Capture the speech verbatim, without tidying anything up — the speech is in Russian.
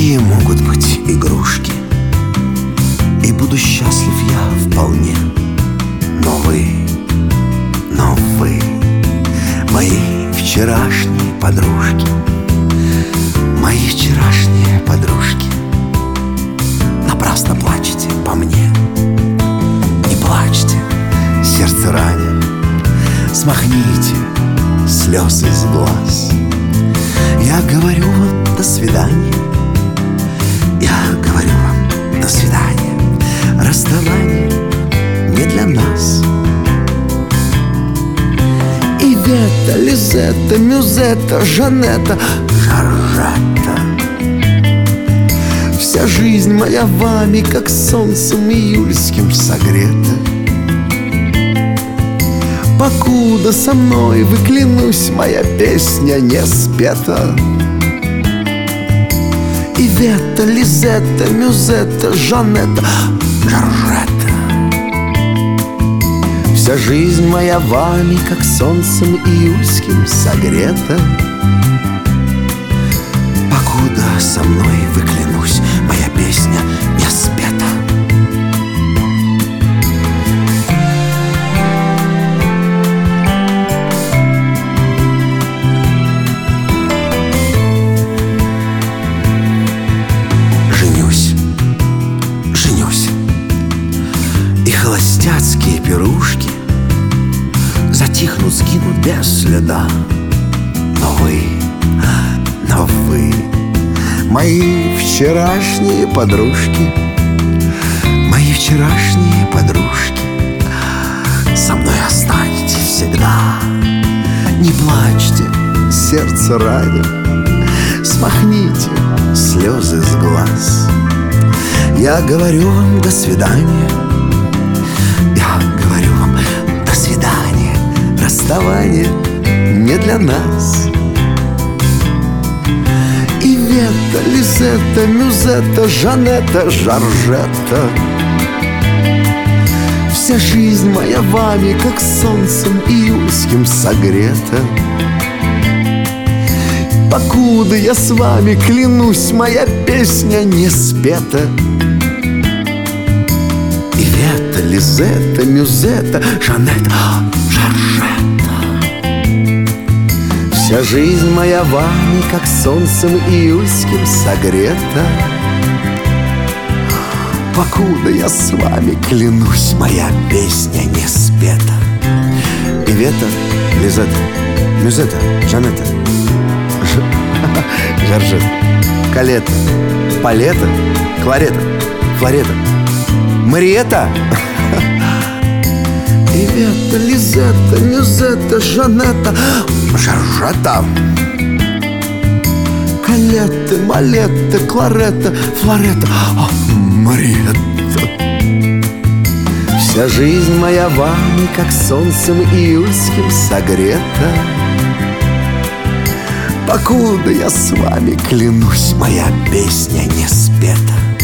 Какие могут быть игрушки? И буду счастлив я вполне. Но вы, но вы, мои вчерашние подружки, мои вчерашние подружки, напрасно плачете по мне. Не плачьте, сердце ранит, смахните слезы из глаз. Я говорю вам до свидания, я говорю вам до свидания. Расставание не для нас. Ивета, Лизетта, Мюзетта, Жанетта, Жоржетта. Вся жизнь моя вами, как солнцем июльским согрета. Покуда со мной вы, клянусь, моя песня не спета. Ивета, Лизетта, Мюзетта, Жанетта, Жоржетта. Вся жизнь моя вами, как солнцем июльским согрета. Покуда со мной вы, клянусь, моя песня не спета. И холостяцкие пирушки затихнут, сгинут без следа. Но вы, но вы, мои вчерашние подружки, мои вчерашние подружки, со мной останетесь всегда. Не плачьте, сердце ранит, смахните слезы с глаз. Я говорю вам до свидания, я говорю вам до свидания. Расставание не для нас. Ивета, Лизетта, Мюзетта, Жанетта, Жоржетта. Вся жизнь моя вами, как солнцем июльским согрета. Покуда я с вами, клянусь, моя песня не спета. Ивета, Лизетта, Мюзетта, Жанетта, Жоржетта. Вся жизнь моя вами, как солнцем июльским согрета. Покуда я с вами, клянусь, моя песня не спета. Ивета, Лизетта, Мюзетта, Жанетта, Жоржетта, Калета, Палета, Кларета, Флорета, Мариетта. Ивета, Лизетта, Мюзетта, Жанетта, Жоржетта, Калета, Малета, Кларета, Флорета, о, Мариетта. Вся жизнь моя вами, как солнцем июльским согрета. Покуда я с вами, клянусь, моя песня не спета.